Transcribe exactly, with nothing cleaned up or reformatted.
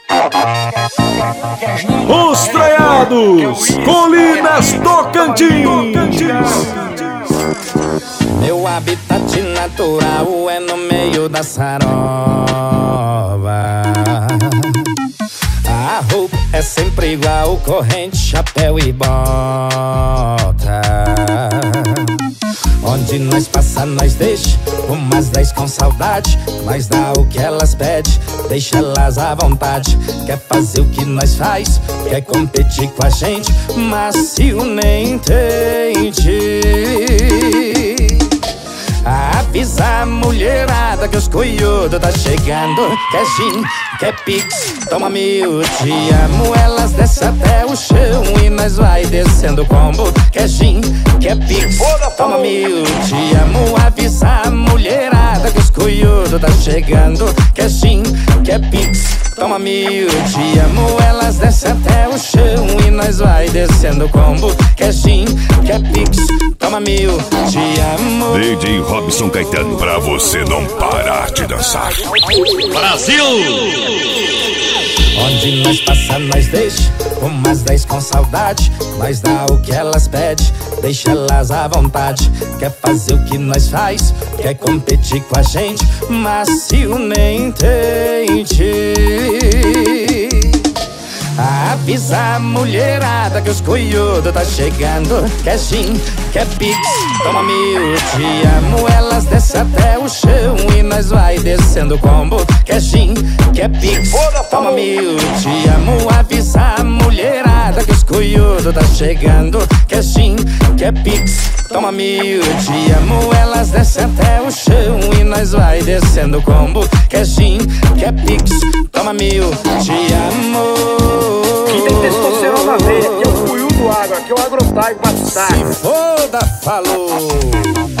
Os Traiados, Colinas Tocantins. Meu habitat natural é no meio da sarova. A roupa é sempre igual, corrente, chapéu e bota. Onde nós passa, nós deixa umas dez com saudade. Nós dá o que elas pedem, deixa elas à vontade. Quer fazer o que nós faz, quer competir com a gente, macio nem tente. Avisa a mulherada que os coiudos tá chegando. Quer gin, quer pix, toma mil. Te amo, elas descem até o chão e nós vai descendo o combo. Quer gin, quer pix, toma mil. Te amo, avisa a mulherada que os coiudos tá chegando. Quer gin, quer pix, toma mil. Te amo, elas descem até o chão e nós vai descendo o combo. Quer gin, quer pix, toma mil. Te amo. D J Robson Caetano, pra você não parar de dançar. Brasil! Onde nós passa, nós deixa umas dez com saudade. Nós dá o que elas pedem, deixa elas à vontade. Quer fazer o que nós faz, quer competir com a gente, macio nem tente. Avisa a mulherada que os coiudos tá chegando. Quer gin, quer pix, toma mil. Te amo, elas descem até o chão e nós vai descendo o combo. Quer gin, quer pix, toma mil. Te amo, avisa a mulherada que os coiudos tá chegando. Quer gin, quer pix, toma mil. Te amo, elas descem até o chão e nós vai descendo o combo. Quer gin, quer pix, toma mil. Te amo. Quem tem testosterona na veia, aqui é o Cuiú do Agro, aqui é o Agrotype Batistar. Se foda, falou!